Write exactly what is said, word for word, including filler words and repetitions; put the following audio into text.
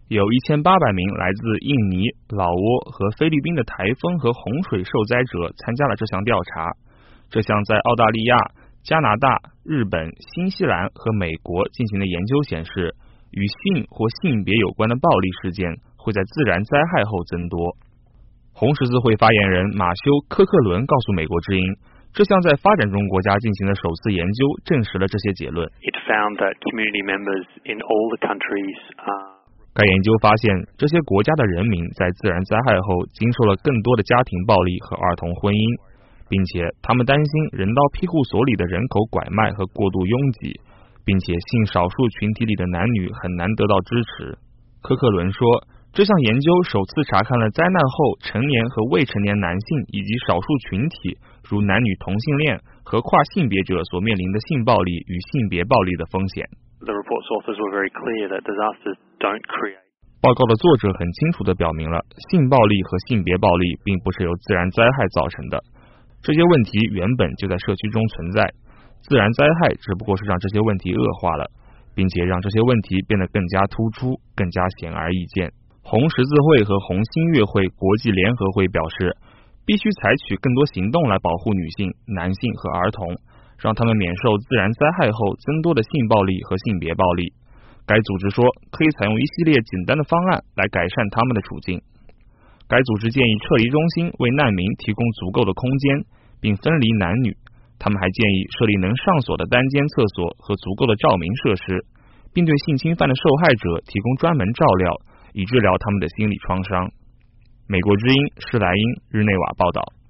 有一千八百名来自印尼、老挝和菲律宾的台风和洪水受灾者参加了这项调查。这项在澳大利亚、加拿大、日本、新西兰和美国进行的研究显示，与性或性别有关的暴力事件会在自然灾害后增多。红十字会发言人马修·科克伦告诉美国之音，这项在发展中国家进行的首次研究证实了这些结论。 It found that community members in all the countries are 该研究发现，这些国家的人民在自然灾害后经受了更多的家庭暴力和儿童婚姻，并且他们担心人道庇护所里的人口拐卖和过度拥挤，并且性少数群体里的男女很难得到支持。科克伦说，这项研究首次查看了灾难后成年和未成年男性以及少数群体，如男女同性恋和跨性别者所面临的性暴力与性别暴力的风险。 The report's authors were very clear that disasters don't create. 报告的作者很清楚地表明了，性暴力和性别暴力并不是由自然灾害造成的，这些问题原本就在社区中存在，自然灾害只不过是让这些问题恶化了，并且让这些问题变得更加突出，更加显而易见。红十字会和红新月会国际联合会表示，必须采取更多行动来保护女性、男性和儿童，让他们免受自然灾害后增多的性暴力和性别暴力。该组织说，可以采用一系列简单的方案来改善他们的处境。该组织建议撤离中心为难民提供足够的空间，并分离男女。他们还建议设立能上锁的单间厕所和足够的照明设施，并对性侵犯的受害者提供专门照料，以治疗他们的心理创伤。美国之音施莱因日内瓦报道。